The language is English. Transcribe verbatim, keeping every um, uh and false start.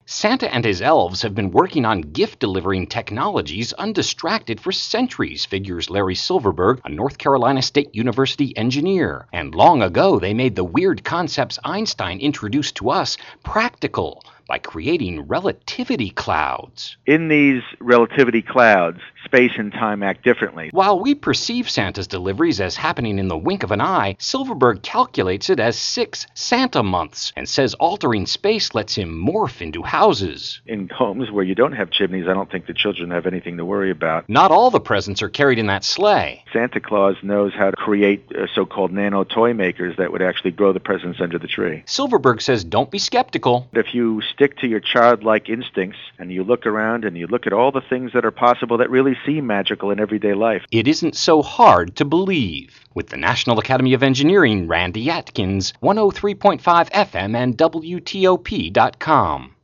Santa and his elves have been working on gift-delivering technologies undistracted for centuries, figures Larry Silverberg, a North Carolina State University engineer. And long ago, they made the weird concepts Einstein introduced to us practical by creating relativity clouds. In these relativity clouds, space and time act differently. While we perceive Santa's deliveries as happening in the wink of an eye, Silverberg calculates it as six Santa months and says altering space lets him morph into houses. In homes where you don't have chimneys, I don't think the children have anything to worry about. Not all the presents are carried in that sleigh. Santa Claus knows how to create uh, so-called nano toy makers that would actually grow the presents under the tree. Silverberg says don't be skeptical. If you stick to your childlike instincts and you look around and you look at all the things that are possible that really seem magical in everyday life, it isn't so hard to believe. With the National Academy of Engineering, Randy Atkins, one oh three point five F M and W T O P dot com.